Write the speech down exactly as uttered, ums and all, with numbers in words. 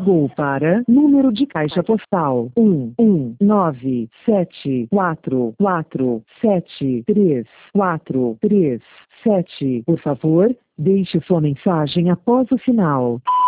Ligou para número de caixa postal um um nove sete quatro quatro sete três quatro três sete. Por favor, deixe sua mensagem após o sinal.